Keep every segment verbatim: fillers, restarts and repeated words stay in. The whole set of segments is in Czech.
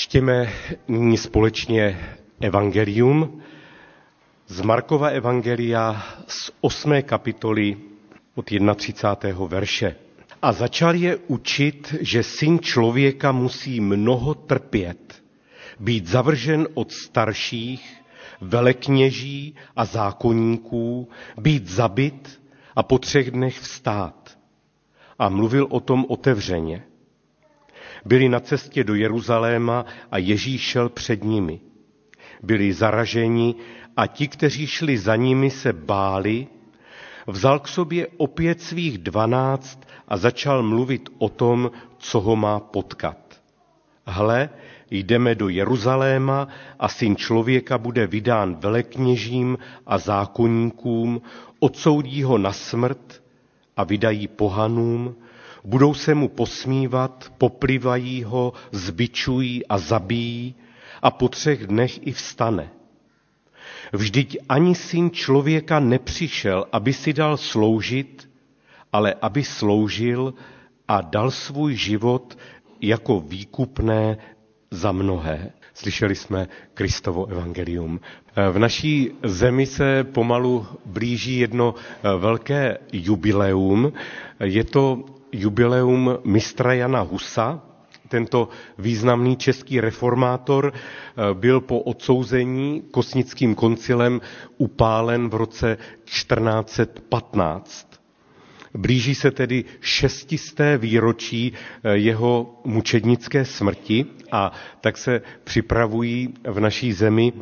Čtěme nyní společně evangelium z Markova evangelia z osmé kapitoly od třicátého prvního verše. A začal je učit, že syn člověka musí mnoho trpět, být zavržen od starších, velekněží a zákonníků, být zabit a po třech dnech vstát. A mluvil o tom otevřeně. Byli na cestě do Jeruzaléma a Ježíš šel před nimi. Byli zaraženi a ti, kteří šli za nimi, se báli. Vzal k sobě opět svých dvanáct a začal mluvit o tom, co ho má potkat. Hle, jdeme do Jeruzaléma a syn člověka bude vydán velekněžím a zákonníkům, odsoudí ho na smrt a vydají pohanům, budou se mu posmívat, poplivají ho, zbičují a zabijí a po třech dnech i vstane. Vždyť ani syn člověka nepřišel, aby si dal sloužit, ale aby sloužil a dal svůj život jako výkupné za mnohé. Slyšeli jsme Kristovo evangelium. V naší zemi se pomalu blíží jedno velké jubileum. Je to jubileum mistra Jana Husa. Tento významný český reformátor byl po odsouzení Kosnickým koncilem upálen v roce čtrnáct set patnáct. Blíží se tedy šestisté výročí jeho mučednické smrti a tak se připravují v naší zemi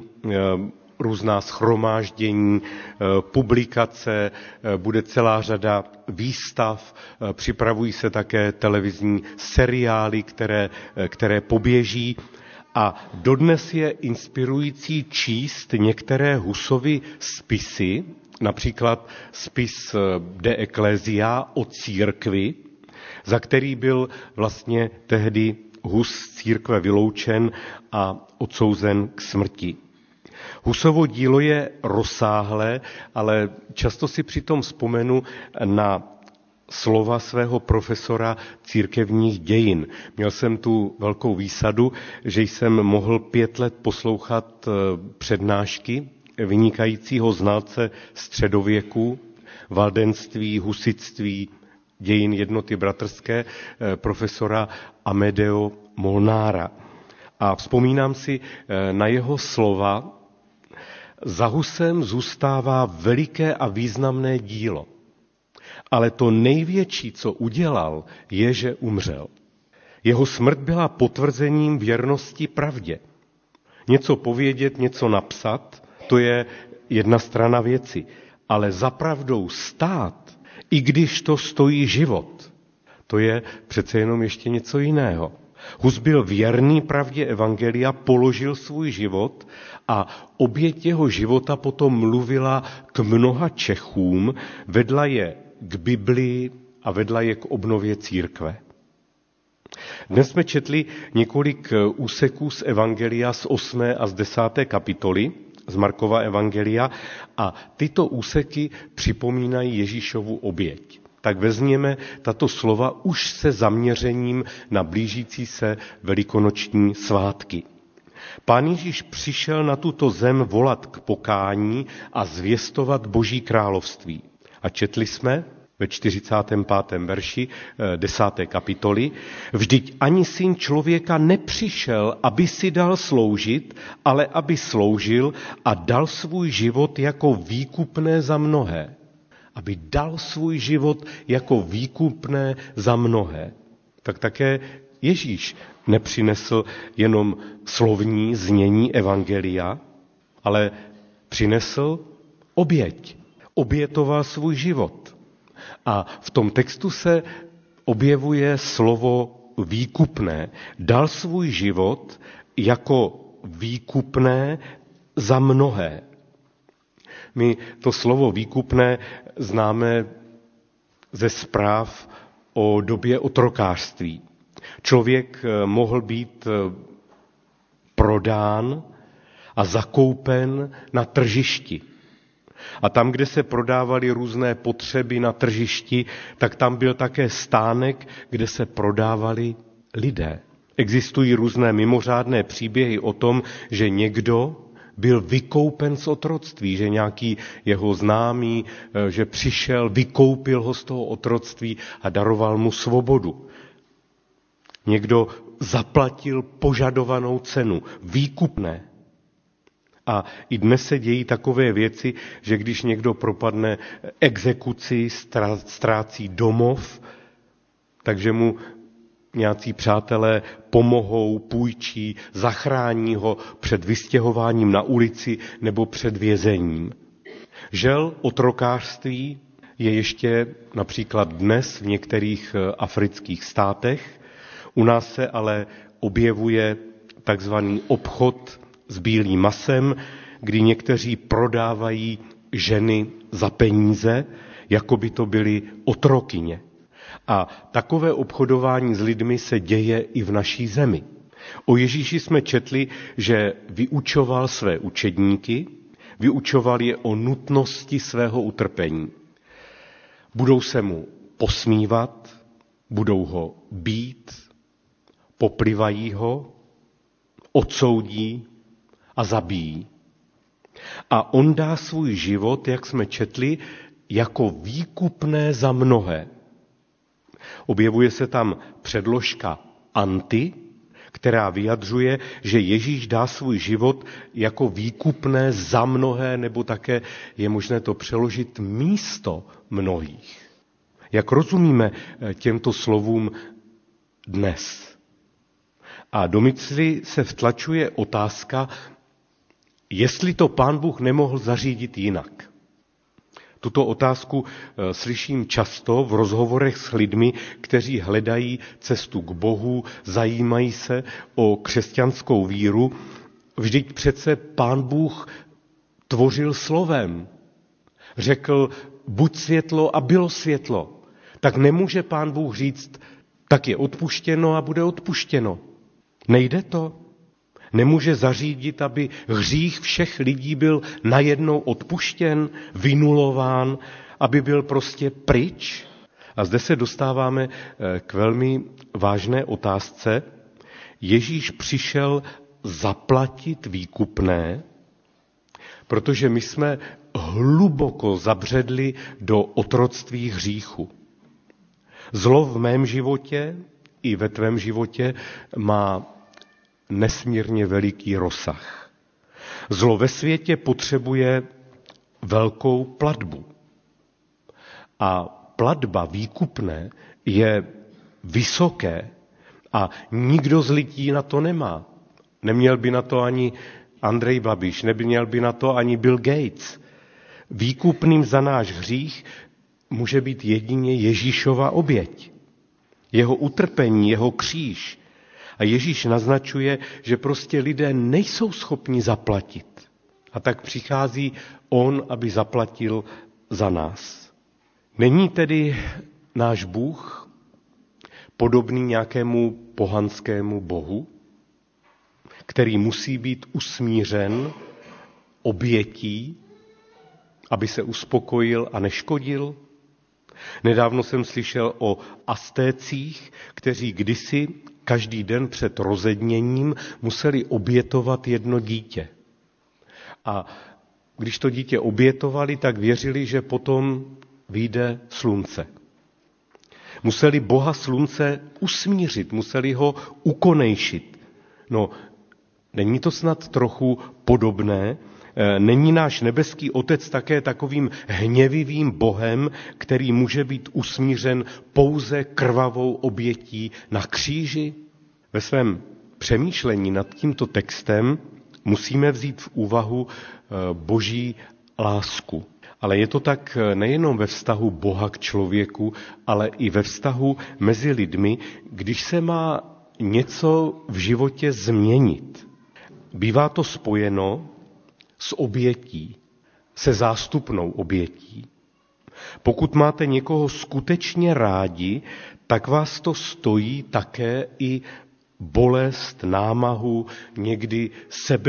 různá shromáždění, publikace, bude celá řada výstav, připravují se také televizní seriály, které, které poběží a dodnes je inspirující číst některé Husovy spisy, například spis De Ecclesia o církvi, za který byl vlastně tehdy Hus z církve vyloučen a odsouzen k smrti. Husovo dílo je rozsáhlé, ale často si přitom vzpomenu na slova svého profesora církevních dějin. Měl jsem tu velkou výsadu, že jsem mohl pět let poslouchat přednášky vynikajícího znalce středověku, valdenství, husitství, dějin jednoty bratrské, profesora Amedeo Molnára. A vzpomínám si na jeho slova: za Husem zůstává veliké a významné dílo, ale to největší, co udělal, je, že umřel. Jeho smrt byla potvrzením věrnosti pravdě. Něco povědět, něco napsat, to je jedna strana věci, ale za pravdou stát, i když to stojí život, to je přece jenom ještě něco jiného. Hus byl věrný pravdě evangelia, položil svůj život a oběť jeho života potom mluvila k mnoha Čechům, vedla je k Biblii a vedla je k obnově církve. Dnes jsme četli několik úseků z evangelia z osmé a z desáté kapitoly z Markova evangelia a tyto úseky připomínají Ježíšovu oběť. Tak vezměme tato slova už se zaměřením na blížící se velikonoční svátky. Pán Ježíš přišel na tuto zem volat k pokání a zvěstovat Boží království. A četli jsme ve čtyřicátém pátém verši desáté kapitoly: vždyť ani syn člověka nepřišel, aby si dal sloužit, ale aby sloužil a dal svůj život jako výkupné za mnohé. Aby dal svůj život jako výkupné za mnohé. Tak také Ježíš nepřinesl jenom slovní znění evangelia, ale přinesl oběť. Obětoval svůj život. A v tom textu se objevuje slovo výkupné. Dal svůj život jako výkupné za mnohé. My to slovo výkupné známe ze zpráv o době otrokářství. Člověk mohl být prodán a zakoupen na tržišti. A tam, kde se prodávaly různé potřeby na tržišti, tak tam byl také stánek, kde se prodávali lidé. Existují různé mimořádné příběhy o tom, že někdo byl vykoupen z otroctví, že nějaký jeho známý, že přišel, vykoupil ho z toho otroctví a daroval mu svobodu. Někdo zaplatil požadovanou cenu, výkupné. A i dnes se dějí takové věci, že když někdo propadne exekuci, ztrácí domov, takže mu nějací přátelé pomohou, půjčí, zachrání ho před vystěhováním na ulici nebo před vězením. Žel otrokářství je ještě například dnes v některých afrických státech. U nás se ale objevuje takzvaný obchod s bílým masem, kdy někteří prodávají ženy za peníze, jako by to byly otrokyně. A takové obchodování s lidmi se děje i v naší zemi. O Ježíši jsme četli, že vyučoval své učedníky, vyučoval je o nutnosti svého utrpení. Budou se mu posmívat, budou ho bít, poplivají ho, odsoudí a zabijí. A on dá svůj život, jak jsme četli, jako výkupné za mnohé. Objevuje se tam předložka anti, která vyjadřuje, že Ježíš dá svůj život jako výkupné za mnohé, nebo také je možné to přeložit místo mnohých. Jak rozumíme těmto slovům dnes? A do mysli se vtlačuje otázka, jestli to Pán Bůh nemohl zařídit jinak. Tuto otázku slyším často v rozhovorech s lidmi, kteří hledají cestu k Bohu, zajímají se o křesťanskou víru. Vždyť přece Pán Bůh tvořil slovem. Řekl, buď světlo a bylo světlo. Tak nemůže Pán Bůh říct, tak je odpuštěno a bude odpuštěno. Nejde to? Nemůže zařídit, aby hřích všech lidí byl najednou odpuštěn, vynulován, aby byl prostě pryč? A zde se dostáváme k velmi vážné otázce. Ježíš přišel zaplatit výkupné, protože my jsme hluboko zabředli do otroctví hříchu. Zlo v mém životě i ve tvém životě má nesmírně veliký rozsah. Zlo ve světě potřebuje velkou platbu. A platba výkupné je vysoké a nikdo z lidí na to nemá. Neměl by na to ani Andrej Babiš, neměl by na to ani Bill Gates. Výkupným za náš hřích může být jedině Ježíšova oběť. Jeho utrpení, jeho kříž. A Ježíš naznačuje, že prostě lidé nejsou schopni zaplatit. A tak přichází on, aby zaplatil za nás. Není tedy náš Bůh podobný nějakému pohanskému bohu, který musí být usmířen obětí, aby se uspokojil a neškodil? Nedávno jsem slyšel o astécích, kteří kdysi každý den před rozedněním museli obětovat jedno dítě. A když to dítě obětovali, tak věřili, že potom vyjde slunce. Museli Boha slunce usmířit, museli ho ukonejšit. No, není to snad trochu podobné? Není náš nebeský Otec také takovým hněvivým Bohem, který může být usmířen pouze krvavou obětí na kříži? Ve svém přemýšlení nad tímto textem musíme vzít v úvahu Boží lásku. Ale je to tak nejenom ve vztahu Boha k člověku, ale i ve vztahu mezi lidmi, když se má něco v životě změnit. Bývá to spojeno s obětí, se zástupnou obětí. Pokud máte někoho skutečně rádi, tak vás to stojí také i bolest, námahu, někdy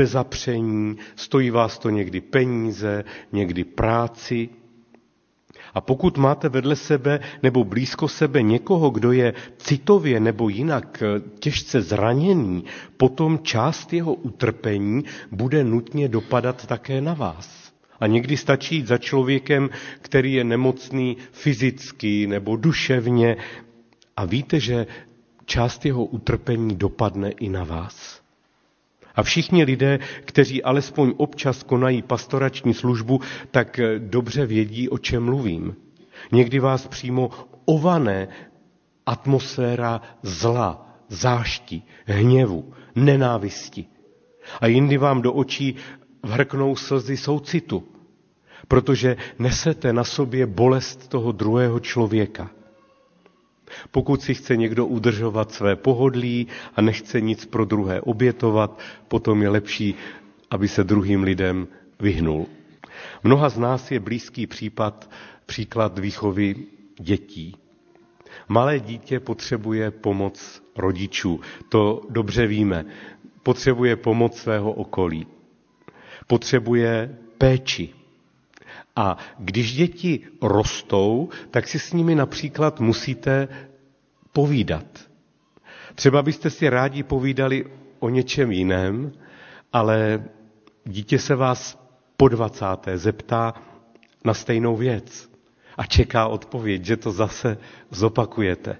sebezapření, stojí vás to někdy peníze, někdy práci. A pokud máte vedle sebe nebo blízko sebe někoho, kdo je citově nebo jinak těžce zraněný, potom část jeho utrpení bude nutně dopadat také na vás. A někdy stačí jít za člověkem, který je nemocný fyzicky nebo duševně a víte, že část jeho utrpení dopadne i na vás. A všichni lidé, kteří alespoň občas konají pastorační službu, tak dobře vědí, o čem mluvím. Někdy vás přímo ovane atmosféra zla, zášti, hněvu, nenávisti. A jindy vám do očí vhrknou slzy soucitu, protože nesete na sobě bolest toho druhého člověka. Pokud si chce někdo udržovat své pohodlí a nechce nic pro druhé obětovat, potom je lepší, aby se druhým lidem vyhnul. Mnoha z nás je blízký případ, příklad výchovy dětí. Malé dítě potřebuje pomoc rodičů, to dobře víme. Potřebuje pomoc svého okolí. Potřebuje péči. A když děti rostou, tak si s nimi například musíte povídat. Třeba byste si rádi povídali o něčem jiném, ale dítě se vás po dvacáté zeptá na stejnou věc a čeká odpověď, že to zase zopakujete.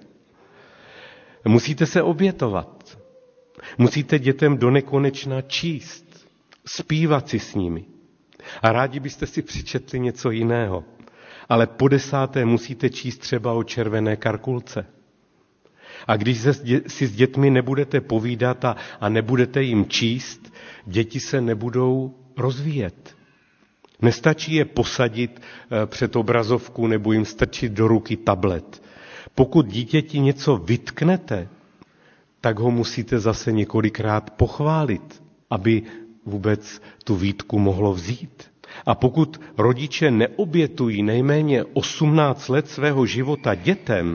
Musíte se obětovat. Musíte dětem donekonečna číst, zpívat si s nimi. A rádi byste si přečetli něco jiného. Ale po desáté musíte číst třeba o červené karkulce. A když si s dětmi nebudete povídat a, a nebudete jim číst, děti se nebudou rozvíjet. Nestačí je posadit před obrazovku nebo jim strčit do ruky tablet. Pokud dítěti něco vytknete, tak ho musíte zase několikrát pochválit, aby vůbec tu výtku mohlo vzít. A pokud rodiče neobětují nejméně osmnáct let svého života dětem,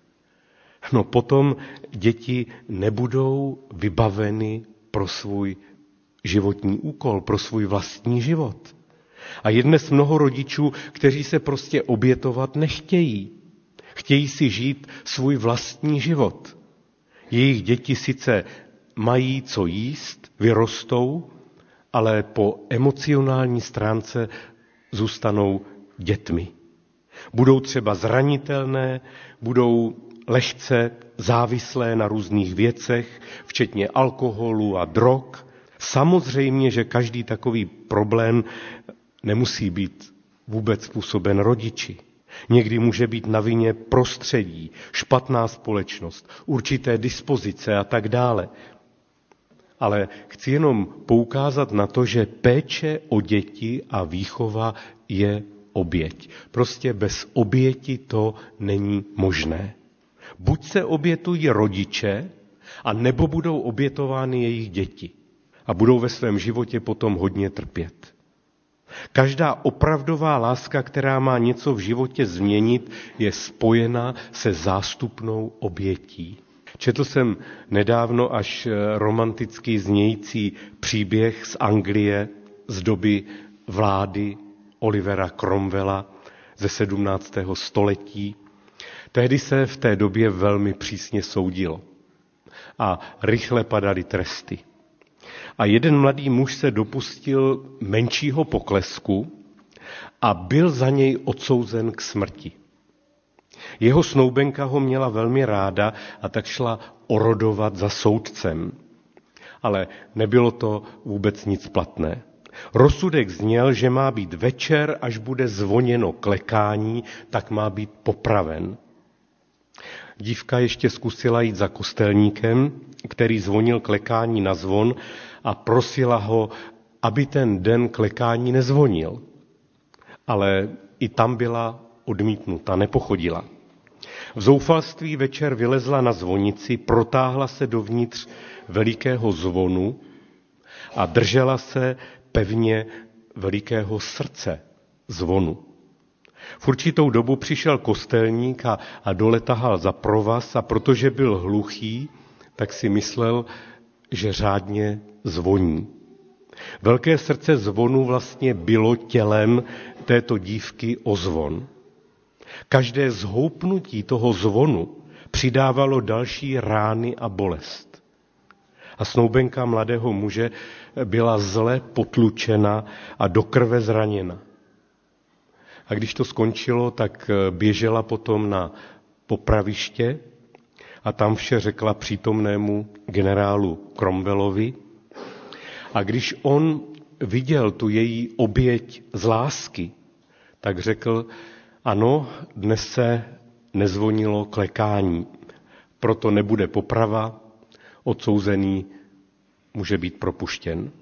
no potom děti nebudou vybaveny pro svůj životní úkol, pro svůj vlastní život. A je dnes mnoho rodičů, kteří se prostě obětovat nechtějí. Chtějí si žít svůj vlastní život. Jejich děti sice mají co jíst, vyrostou, ale po emocionální stránce zůstanou dětmi. Budou třeba zranitelné, budou lehce závislé na různých věcech, včetně alkoholu a drog. Samozřejmě, že každý takový problém nemusí být vůbec způsoben rodiči. Někdy může být na vině prostředí, špatná společnost, určité dispozice a tak dále. Ale chci jenom poukázat na to, že péče o děti a výchova je oběť. Prostě bez oběti to není možné. Buď se obětují rodiče, a nebo budou obětovány jejich děti. A budou ve svém životě potom hodně trpět. Každá opravdová láska, která má něco v životě změnit, je spojena se zástupnou obětí. Četl jsem nedávno až romantický znějící příběh z Anglie z doby vlády Olivera Cromwella ze sedmnáctého století. Tehdy se v té době velmi přísně soudilo a rychle padaly tresty. A jeden mladý muž se dopustil menšího poklesku a byl za něj odsouzen k smrti. Jeho snoubenka ho měla velmi ráda a tak šla orodovat za soudcem. Ale nebylo to vůbec nic platné. Rozsudek zněl, že má být večer, až bude zvoněno klekání, tak má být popraven. Dívka ještě zkusila jít za kostelníkem, který zvonil klekání na zvon a prosila ho, aby ten den klekání nezvonil. Ale i tam byla odmítnuta, nepochodila. V zoufalství večer vylezla na zvonici, protáhla se dovnitř velikého zvonu a držela se pevně velikého srdce zvonu. V určitou dobu přišel kostelník a, a dole tahal za provaz a protože byl hluchý, tak si myslel, že řádně zvoní. Velké srdce zvonu vlastně bylo tělem této dívky o zvon. Každé zhoupnutí toho zvonu přidávalo další rány a bolest. A snoubenka mladého muže byla zle potlučena a do krve zraněna. A když to skončilo, tak běžela potom na popraviště a tam vše řekla přítomnému generálu Cromwellovi. A když on viděl tu její oběť z lásky, tak řekl, ano, dnes se nezvonilo klekání, proto nebude poprava, odsouzený může být propuštěn.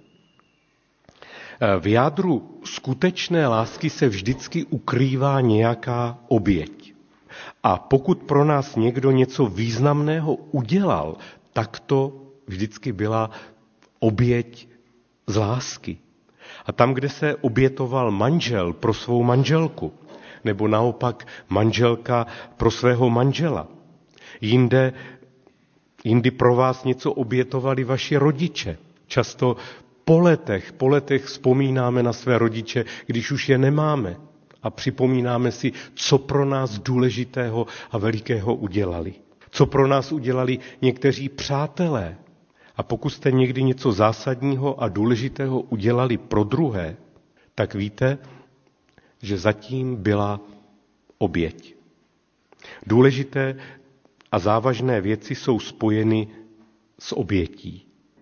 V jádru skutečné lásky se vždycky ukrývá nějaká oběť. A pokud pro nás někdo něco významného udělal, tak to vždycky byla oběť z lásky. A tam, kde se obětoval manžel pro svou manželku, nebo naopak manželka pro svého manžela, jinde, jindy pro vás něco obětovali vaši rodiče. Často po letech, po letech vzpomínáme na své rodiče, když už je nemáme. A připomínáme si, co pro nás důležitého a velikého udělali. Co pro nás udělali někteří přátelé. A pokud jste někdy něco zásadního a důležitého udělali pro druhé, tak víte, že zatím byla oběť. Důležité a závažné věci jsou spojeny s obětí.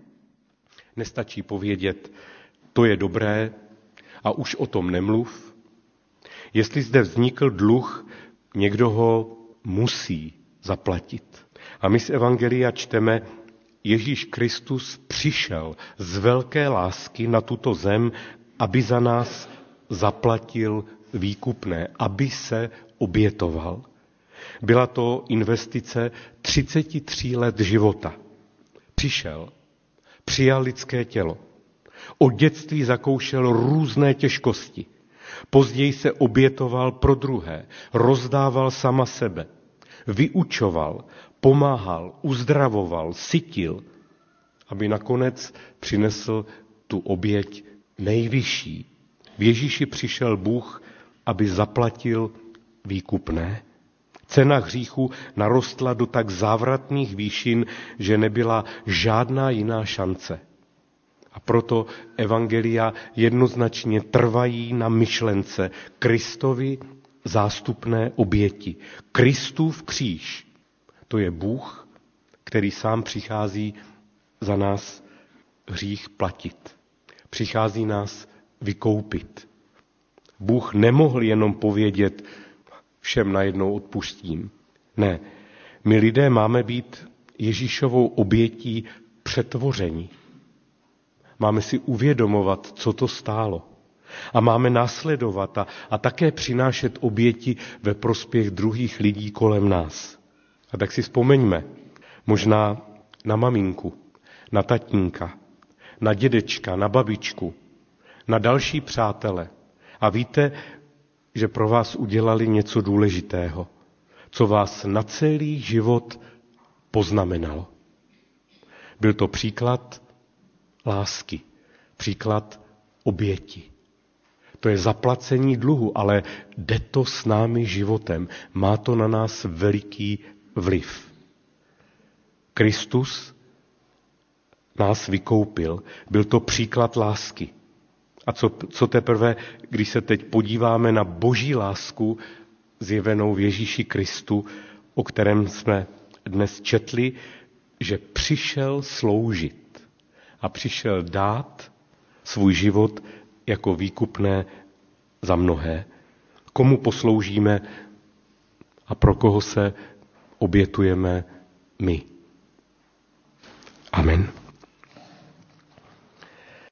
Nestačí povědět, to je dobré a už o tom nemluv. Jestli zde vznikl dluh, někdo ho musí zaplatit. A my z Evangelia čteme, Ježíš Kristus přišel z velké lásky na tuto zem, aby za nás zaplatil výkupné, aby se obětoval. Byla to investice třicet tři let života. Přišel, přijal lidské tělo. Od dětství zakoušel různé těžkosti. Později se obětoval pro druhé, rozdával sama sebe, vyučoval, pomáhal, uzdravoval, sytil, aby nakonec přinesl tu oběť nejvyšší. V Ježíši přišel Bůh, aby zaplatil výkupné. Cena hříchu narostla do tak závratných výšin, že nebyla žádná jiná šance. A proto evangelia jednoznačně trvají na myšlence Kristovi zástupné oběti. Kristův kříž, to je Bůh, který sám přichází za nás hřích platit. Přichází nás vykoupit. Bůh nemohl jenom povědět, všem najednou odpustím. Ne, my lidé máme být Ježíšovou obětí přetvoření. Máme si uvědomovat, co to stálo. A máme následovat a, a také přinášet oběti ve prospěch druhých lidí kolem nás. A tak si vzpomeňme možná na maminku, na tatínka, na dědečka, na babičku, na další přátele. A víte, že pro vás udělali něco důležitého, co vás na celý život poznamenalo. Byl to příklad lásky, příklad oběti. To je zaplacení dluhu, ale jde to s námi životem. Má to na nás veliký vliv. Kristus nás vykoupil. Byl to příklad lásky. A co, co teprve, když se teď podíváme na boží lásku zjevenou v Ježíši Kristu, o kterém jsme dnes četli, že přišel sloužit a přišel dát svůj život jako výkupné za mnohé. Komu posloužíme a pro koho se obětujeme my.